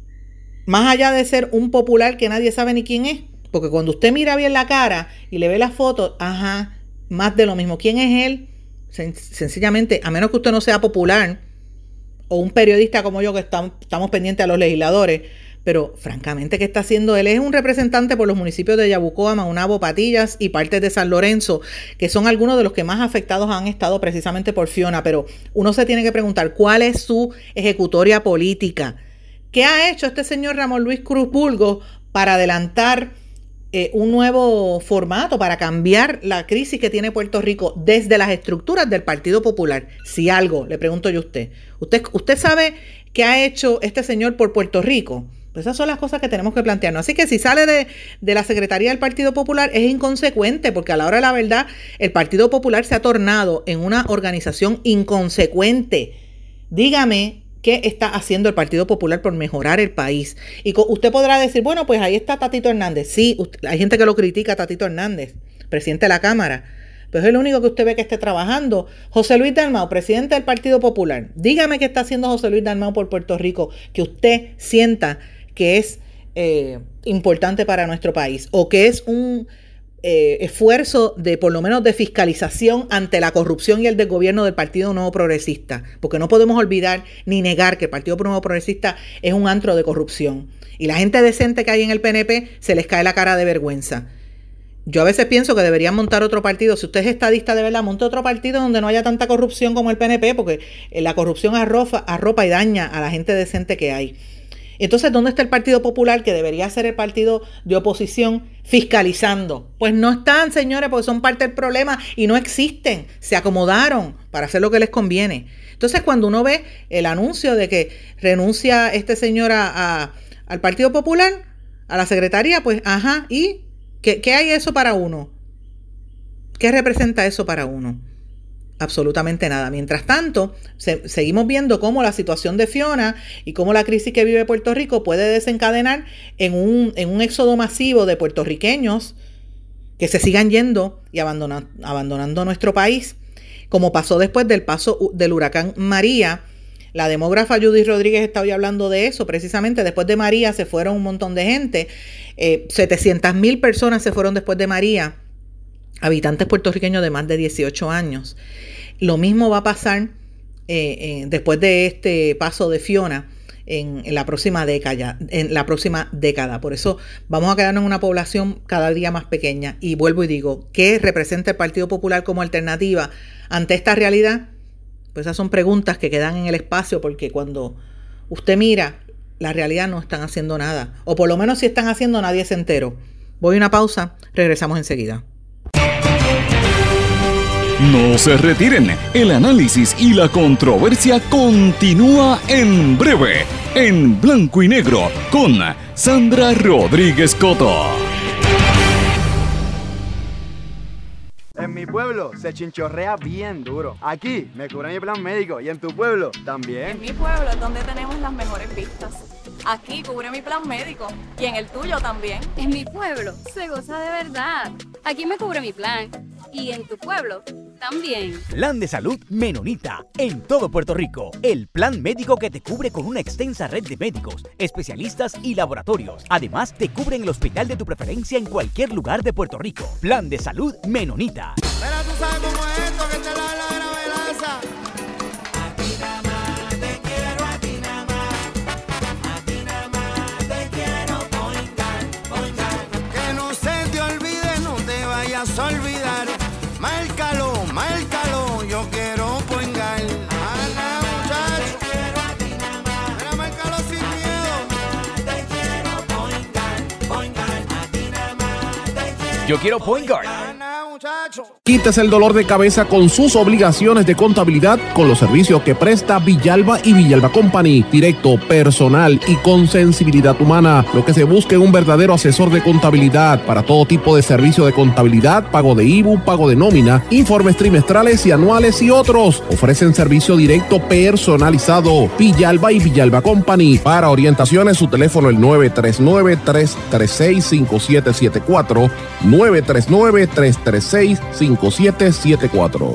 más allá de ser un popular que nadie sabe ni quién es. Porque cuando usted mira bien la cara y le ve las fotos, más de lo mismo. ¿Quién es él? Sencillamente, a menos que usted no sea popular o un periodista como yo que estamos pendientes a los legisladores, pero francamente, ¿qué está haciendo él? Es un representante por los municipios de Yabucoa, Maunabo, Patillas y partes de San Lorenzo, que son algunos de los que más afectados han estado precisamente por Fiona. Pero uno se tiene que preguntar, ¿cuál es su ejecutoria política? ¿Qué ha hecho este señor Ramón Luis Cruz Burgos para adelantar un nuevo formato, para cambiar la crisis que tiene Puerto Rico desde las estructuras del Partido Popular? Si algo, le pregunto yo a usted. ¿Usted sabe qué ha hecho este señor por Puerto Rico? Pues esas son las cosas que tenemos que plantearnos. Así que si sale de la Secretaría del Partido Popular es inconsecuente, porque a la hora de la verdad el Partido Popular se ha tornado en una organización inconsecuente. Dígame, ¿qué está haciendo el Partido Popular por mejorar el país? Y usted podrá decir, bueno, pues ahí está Tatito Hernández. Sí, hay gente que lo critica a Tatito Hernández, presidente de la Cámara, pero es el único que usted ve que esté trabajando. José Luis Dalmau, presidente del Partido Popular. Dígame qué está haciendo José Luis Dalmau por Puerto Rico, que usted sienta que es importante para nuestro país, o que es un esfuerzo de, por lo menos, de fiscalización ante la corrupción y el desgobierno del Partido Nuevo Progresista, porque no podemos olvidar ni negar que el Partido Nuevo Progresista es un antro de corrupción, y la gente decente que hay en el PNP se les cae la cara de vergüenza. Yo a veces pienso que deberían montar otro partido. Si usted es estadista de verdad, monte otro partido donde no haya tanta corrupción como el PNP, porque la corrupción arropa y daña a la gente decente que hay. Entonces, ¿dónde está el Partido Popular, que debería ser el partido de oposición, fiscalizando? Pues no están, señores, porque son parte del problema y no existen. Se acomodaron para hacer lo que les conviene. Entonces, cuando uno ve el anuncio de que renuncia este señor al Partido Popular, a la secretaría, pues, ¿y qué hay eso para uno? ¿Qué representa eso para uno? Absolutamente nada. Mientras tanto, seguimos viendo cómo la situación de Fiona y cómo la crisis que vive Puerto Rico puede desencadenar en un éxodo masivo de puertorriqueños que se sigan yendo y abandonando nuestro país, como pasó después del paso del huracán María. La demógrafa Judy Rodríguez está hoy hablando de eso. Precisamente después de María se fueron un montón de gente. 700,000 personas se fueron después de María, habitantes puertorriqueños de más de 18 años. Lo mismo va a pasar después de este paso de Fiona en la próxima década. Por eso vamos a quedarnos en una población cada día más pequeña. Y vuelvo y digo, ¿qué representa el Partido Popular como alternativa ante esta realidad? Pues esas son preguntas que quedan en el espacio, porque cuando usted mira la realidad no están haciendo nada. O por lo menos si están haciendo, nadie se enteró. Voy a una pausa, regresamos enseguida. No se retiren, el análisis y la controversia continúa en breve, en Blanco y Negro, con Sandra Rodríguez Coto. En mi pueblo se chinchorrea bien duro. Aquí me cubre mi plan médico y en tu pueblo también. En mi pueblo es donde tenemos las mejores vistas. Aquí cubre mi plan médico y en el tuyo también. En mi pueblo se goza de verdad. Aquí me cubre mi plan y en tu pueblo también. Plan de Salud Menonita en todo Puerto Rico. El plan médico que te cubre con una extensa red de médicos, especialistas y laboratorios. Además, te cubre en el hospital de tu preferencia en cualquier lugar de Puerto Rico. Plan de Salud Menonita. Pero tú sabes cómo es esto, que te la gravelaza. A ti nada más te quiero, a ti nada más. A ti nada más te quiero, poingar. Que no se te olvide, no te vayas a olvidar. Márcalo, yo quiero poingar. Ana, muchacho. Te quiero a ti nada más. Mira, márcalo sin miedo. Te quiero poingar. A ti nada más te quiero. Yo quiero Point Guard. muchacho. Quítese el dolor de cabeza con sus obligaciones de contabilidad con los servicios que presta Villalba y Villalba Company. Directo, personal y con sensibilidad humana. Lo que se busca es un verdadero asesor de contabilidad para todo tipo de servicio de contabilidad, pago de IBU, pago de nómina, informes trimestrales y anuales y otros. Ofrecen servicio directo personalizado. Villalba y Villalba Company. Para orientaciones, su teléfono el 939-336-5774. 939-336-5774.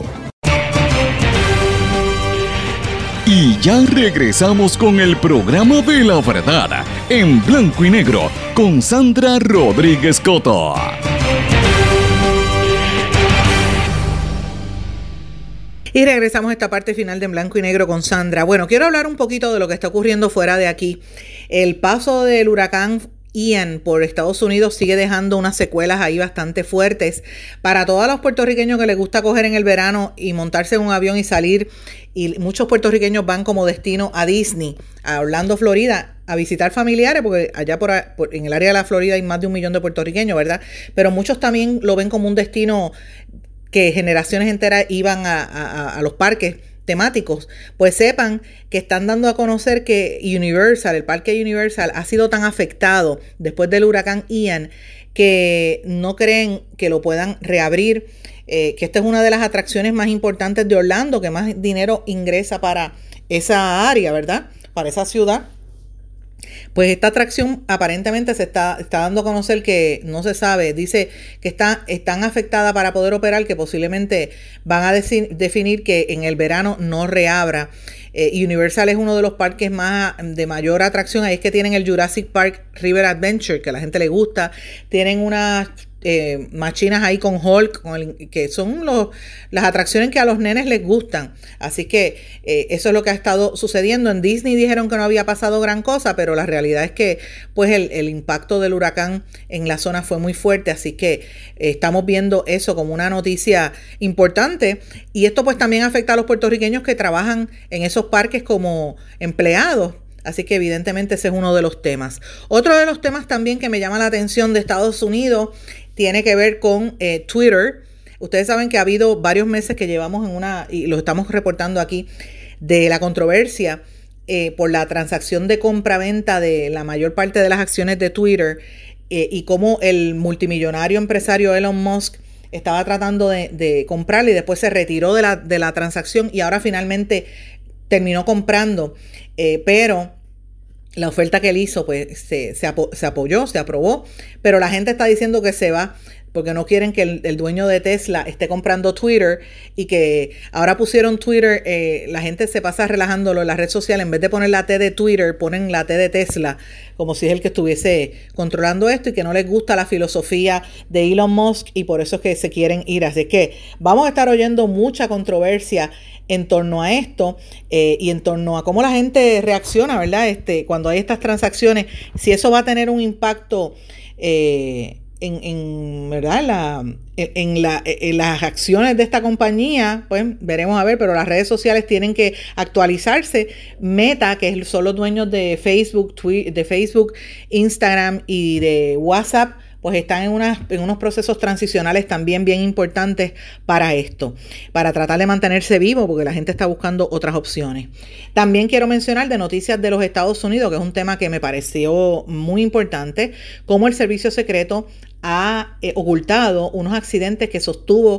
Y ya regresamos con el programa de la verdad, en blanco y negro, con Sandra Rodríguez Coto. Y regresamos a esta parte final de En Blanco y Negro con Sandra. Bueno, quiero hablar un poquito de lo que está ocurriendo fuera de aquí. El paso del huracán Ian por Estados Unidos sigue dejando unas secuelas ahí bastante fuertes para todos los puertorriqueños que les gusta coger en el verano y montarse en un avión y salir, y muchos puertorriqueños van como destino a Disney, a Orlando, Florida, a visitar familiares, porque allá en el área de la Florida hay más de 1 millón de puertorriqueños, ¿verdad? Pero muchos también lo ven como un destino que generaciones enteras iban a los parques temáticos. Pues sepan que están dando a conocer que Universal, el parque Universal, ha sido tan afectado después del huracán Ian que no creen que lo puedan reabrir, que esta es una de las atracciones más importantes de Orlando, que más dinero ingresa para esa área, ¿verdad? Para esa ciudad. Pues esta atracción aparentemente se está dando a conocer que no se sabe, dice que están afectadas para poder operar, que posiblemente van a definir que en el verano no reabra. Universal es uno de los parques de mayor atracción. Ahí es que tienen el Jurassic Park River Adventure, que a la gente le gusta. Tienen unas machinas ahí con Hulk, que son las atracciones que a los nenes les gustan. Así que eso es lo que ha estado sucediendo. En Disney dijeron que no había pasado gran cosa, pero la realidad es que pues el impacto del huracán en la zona fue muy fuerte. Así que estamos viendo eso como una noticia importante. Y esto pues también afecta a los puertorriqueños que trabajan en esos parques como empleados. Así que evidentemente ese es uno de los temas. Otro de los temas también que me llama la atención de Estados Unidos tiene que ver con Twitter. Ustedes saben que ha habido varios meses que llevamos y lo estamos reportando aquí, de la controversia por la transacción de compra-venta de la mayor parte de las acciones de Twitter, y cómo el multimillonario empresario Elon Musk estaba tratando de comprarla y después se retiró de la transacción y ahora finalmente terminó comprando, pero la oferta que él hizo pues se apoyó, se aprobó, pero la gente está diciendo que se va porque no quieren que el dueño de Tesla esté comprando Twitter, y que ahora pusieron Twitter, la gente se pasa relajándolo en la red social, en vez de poner la T de Twitter, ponen la T de Tesla, como si es el que estuviese controlando esto, y que no les gusta la filosofía de Elon Musk y por eso es que se quieren ir. Así que vamos a estar oyendo mucha controversia en torno a esto, y en torno a cómo la gente reacciona, ¿verdad? Cuando hay estas transacciones, si eso va a tener un impacto ¿verdad? En las acciones de esta compañía, pues veremos a ver, pero las redes sociales tienen que actualizarse. Meta, que son los dueños de Facebook, Instagram y de WhatsApp, pues están en unos procesos transicionales también bien importantes para esto, para tratar de mantenerse vivo, porque la gente está buscando otras opciones. También quiero mencionar de noticias de los Estados Unidos, que es un tema que me pareció muy importante, cómo el servicio secreto ha ocultado unos accidentes que sostuvo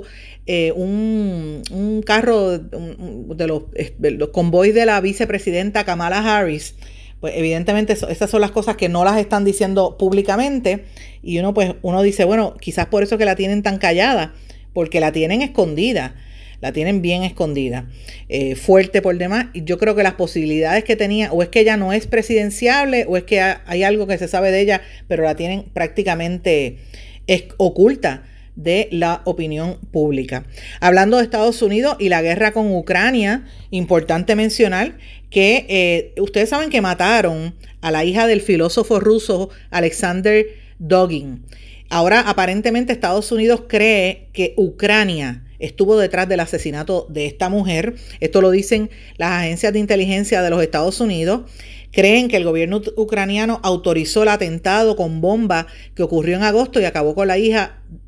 un carro de los convoys de la vicepresidenta Kamala Harris. Pues evidentemente esas son las cosas que no las están diciendo públicamente, y uno dice, bueno, quizás por eso que la tienen tan callada, porque la tienen escondida, la tienen bien escondida, fuerte por demás. Y yo creo que las posibilidades que tenía, o es que ella no es presidenciable, o es que hay algo que se sabe de ella, pero la tienen prácticamente oculta de la opinión pública. Hablando de Estados Unidos y la guerra con Ucrania, importante mencionar que ustedes saben que mataron a la hija del filósofo ruso Alexander Dugin. Ahora aparentemente Estados Unidos cree que Ucrania estuvo detrás del asesinato de esta mujer. Esto lo dicen las agencias de inteligencia de los Estados Unidos. Creen que el gobierno ucraniano autorizó el atentado con bomba que ocurrió en agosto y acabó con la hija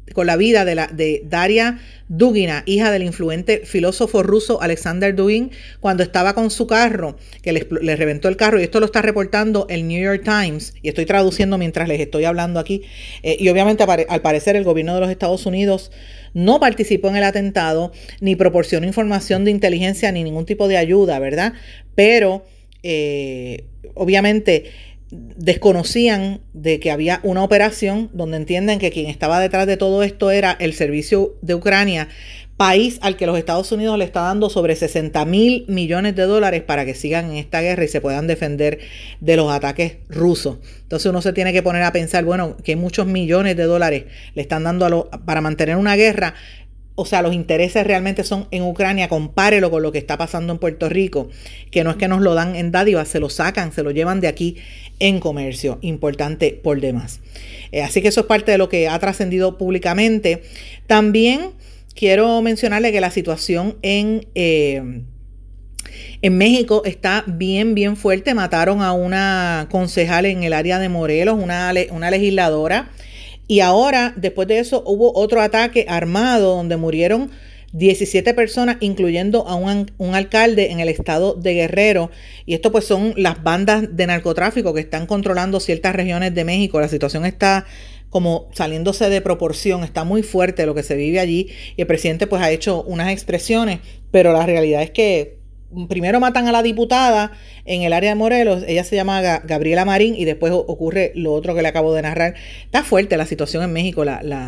la vida de Daria Dugina, hija del influente filósofo ruso Alexander Dugin, cuando estaba con su carro, que le reventó el carro, y esto lo está reportando el New York Times, y estoy traduciendo mientras les estoy hablando aquí, y obviamente al parecer el gobierno de los Estados Unidos no participó en el atentado, ni proporcionó información de inteligencia, ni ningún tipo de ayuda, ¿verdad? Pero obviamente desconocían de que había una operación donde entienden que quien estaba detrás de todo esto era el servicio de Ucrania, país al que los Estados Unidos le está dando sobre $60,000 millones para que sigan en esta guerra y se puedan defender de los ataques rusos. Entonces uno se tiene que poner a pensar, bueno, que muchos millones de dólares le están dando para mantener una guerra. O sea, los intereses realmente son en Ucrania, compárelo con lo que está pasando en Puerto Rico, que no es que nos lo dan en dádivas, se lo sacan, se lo llevan de aquí en comercio, importante por demás. Así que eso es parte de lo que ha trascendido públicamente. También quiero mencionarle que la situación en México está bien fuerte. Mataron a una concejal en el área de Morelos, una legisladora. Y ahora, después de eso, hubo otro ataque armado donde murieron 17 personas, incluyendo a un alcalde en el estado de Guerrero. Y esto pues son las bandas de narcotráfico que están controlando ciertas regiones de México. La situación está como saliéndose de proporción, está muy fuerte lo que se vive allí. Y el presidente pues ha hecho unas expresiones, pero la realidad es que primero matan a la diputada en el área de Morelos, ella se llama Gabriela Marín, y después ocurre lo otro que le acabo de narrar. Está fuerte la situación en México,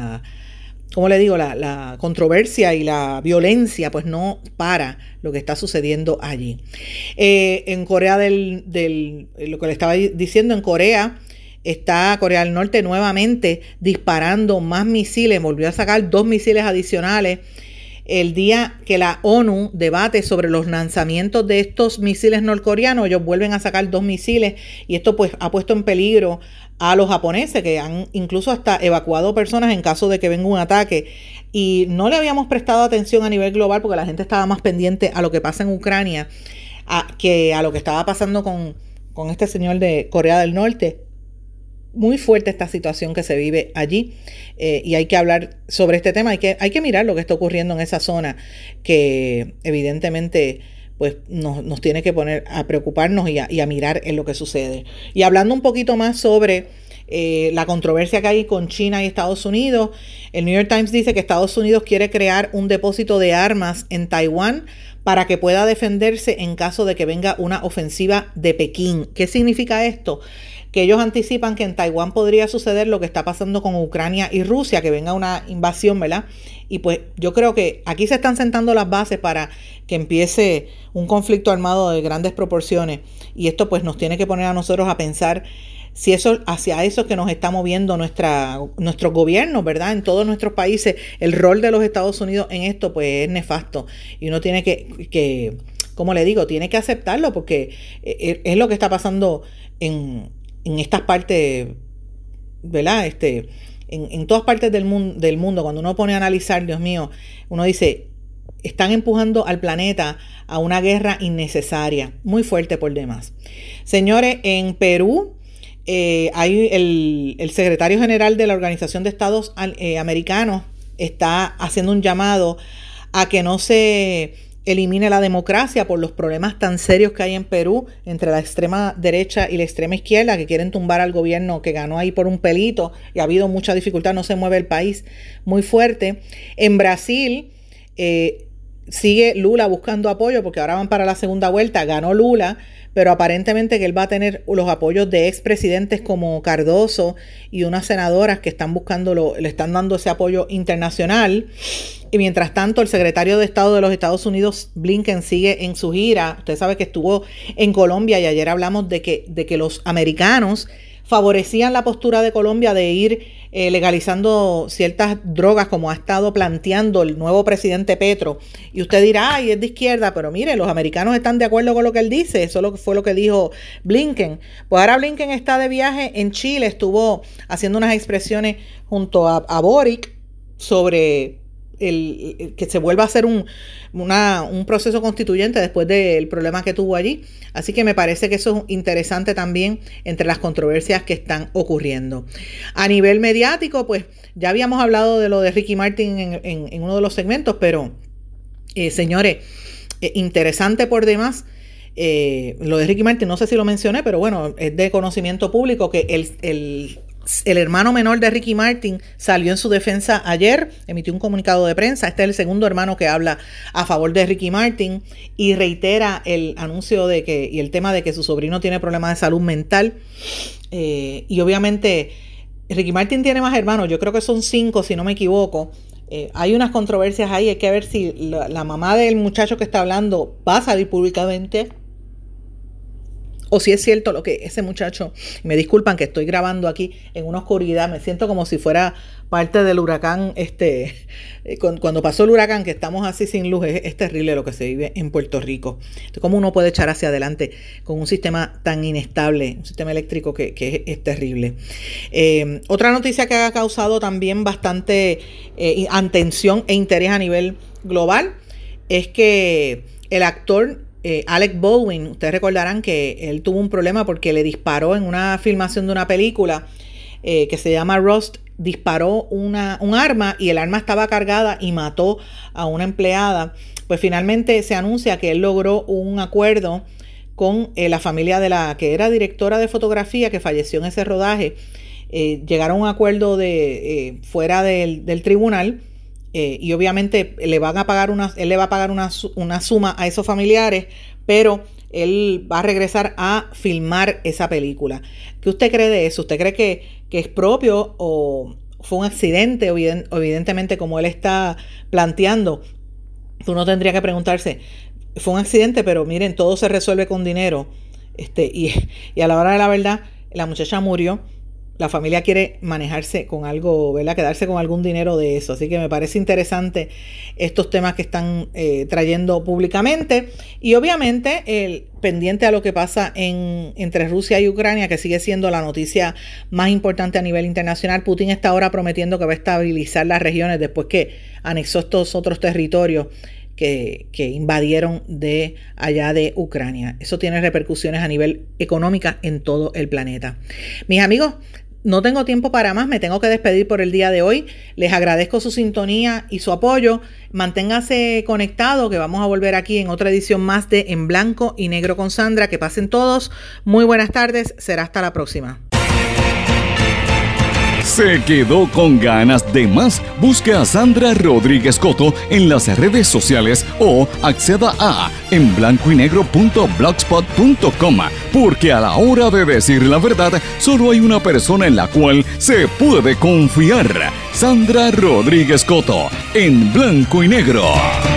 ¿cómo le digo? La controversia y la violencia pues no para lo que está sucediendo allí. En Corea lo que le estaba diciendo, en Corea del Norte nuevamente disparando más misiles, volvió a sacar 2 misiles adicionales. El día que la ONU debate sobre los lanzamientos de estos misiles norcoreanos, ellos vuelven a sacar 2 misiles, y esto pues ha puesto en peligro a los japoneses, que han incluso hasta evacuado personas en caso de que venga un ataque. Y no le habíamos prestado atención a nivel global porque la gente estaba más pendiente a lo que pasa en Ucrania que a lo que estaba pasando con este señor de Corea del Norte. Muy fuerte esta situación que se vive allí, y hay que hablar sobre este tema. Hay que mirar lo que está ocurriendo en esa zona, que evidentemente pues nos tiene que poner a preocuparnos y a mirar en lo que sucede. Y hablando un poquito más sobre la controversia que hay con China y Estados Unidos, el New York Times dice que Estados Unidos quiere crear un depósito de armas en Taiwán para que pueda defenderse en caso de que venga una ofensiva de Pekín. ¿Qué significa esto? Que ellos anticipan que en Taiwán podría suceder lo que está pasando con Ucrania y Rusia, que venga una invasión, ¿verdad? Y pues yo creo que aquí se están sentando las bases para que empiece un conflicto armado de grandes proporciones, y esto pues nos tiene que poner a nosotros a pensar si hacia eso que nos está moviendo nuestro gobierno, ¿verdad? En todos nuestros países, el rol de los Estados Unidos en esto pues es nefasto, y uno tiene que como le digo, tiene que aceptarlo, porque es lo que está pasando en estas partes, ¿verdad? En todas partes del mundo, cuando uno pone a analizar, Dios mío, uno dice, están empujando al planeta a una guerra innecesaria, muy fuerte por demás. Señores, en Perú hay el secretario general de la Organización de Estados Americanos está haciendo un llamado a que no se elimine la democracia por los problemas tan serios que hay en Perú entre la extrema derecha y la extrema izquierda, que quieren tumbar al gobierno que ganó ahí por un pelito, y ha habido mucha dificultad, no se mueve el país muy fuerte. En Brasil sigue Lula buscando apoyo, porque ahora van para la segunda vuelta, ganó Lula, pero aparentemente que él va a tener los apoyos de expresidentes como Cardoso y unas senadoras que están le están dando ese apoyo internacional. Y mientras tanto, el secretario de Estado de los Estados Unidos, Blinken, sigue en su gira. Usted sabe que estuvo en Colombia, y ayer hablamos de que los americanos favorecían la postura de Colombia de ir legalizando ciertas drogas, como ha estado planteando el nuevo presidente Petro. Y usted dirá, ay, es de izquierda, pero mire, los americanos están de acuerdo con lo que él dice. Eso fue lo que dijo Blinken. Pues ahora Blinken está de viaje en Chile, estuvo haciendo unas expresiones junto a Boric sobre que se vuelva a hacer un proceso constituyente después del problema que tuvo allí. Así que me parece que eso es interesante también entre las controversias que están ocurriendo. A nivel mediático, pues ya habíamos hablado de lo de Ricky Martin en uno de los segmentos, pero señores, interesante por demás. Lo de Ricky Martin, no sé si lo mencioné, pero bueno, es de conocimiento público que el hermano menor de Ricky Martin salió en su defensa ayer, emitió un comunicado de prensa. Este es el segundo hermano que habla a favor de Ricky Martin y reitera el anuncio y el tema de que su sobrino tiene problemas de salud mental. Y obviamente Ricky Martin tiene más hermanos, yo creo que son 5 si no me equivoco. Hay unas controversias ahí, hay que ver si la mamá del muchacho que está hablando va a salir públicamente o si es cierto lo que ese muchacho, me disculpan que estoy grabando aquí en una oscuridad, me siento como si fuera parte del huracán, cuando pasó el huracán, que estamos así sin luz, es terrible lo que se vive en Puerto Rico. Entonces, ¿cómo uno puede echar hacia adelante con un sistema tan inestable, un sistema eléctrico que es terrible? Otra noticia que ha causado también bastante atención e interés a nivel global es que el actor Alec Baldwin, ustedes recordarán que él tuvo un problema porque le disparó en una filmación de una película que se llama Rust, disparó un arma y el arma estaba cargada y mató a una empleada. Pues finalmente se anuncia que él logró un acuerdo con la familia de la que era directora de fotografía que falleció en ese rodaje. Llegaron a un acuerdo fuera del tribunal. Y obviamente él le va a pagar una suma a esos familiares, pero él va a regresar a filmar esa película. ¿Qué usted cree de eso? ¿Usted cree que es propio o fue un accidente? Evidentemente, como él está planteando, uno tendría que preguntarse, fue un accidente, pero miren, todo se resuelve con dinero. Y a la hora de la verdad, la muchacha murió. La familia quiere manejarse con algo, ¿verdad? Quedarse con algún dinero de eso. Así que me parece interesante estos temas que están trayendo públicamente. Y obviamente pendiente a lo que pasa entre Rusia y Ucrania, que sigue siendo la noticia más importante a nivel internacional. Putin está ahora prometiendo que va a estabilizar las regiones después que anexó estos otros territorios que invadieron de allá de Ucrania. Eso tiene repercusiones a nivel económica en todo el planeta. Mis amigos, no tengo tiempo para más, me tengo que despedir por el día de hoy. Les agradezco su sintonía y su apoyo. Manténgase conectado, que vamos a volver aquí en otra edición más de En Blanco y Negro con Sandra. Que pasen todos muy buenas tardes, será hasta la próxima. ¿Se quedó con ganas de más? Busque a Sandra Rodríguez Coto en las redes sociales o acceda a enblancoynegro.blogspot.com, porque a la hora de decir la verdad, solo hay una persona en la cual se puede confiar. Sandra Rodríguez Coto, en Blanco y Negro.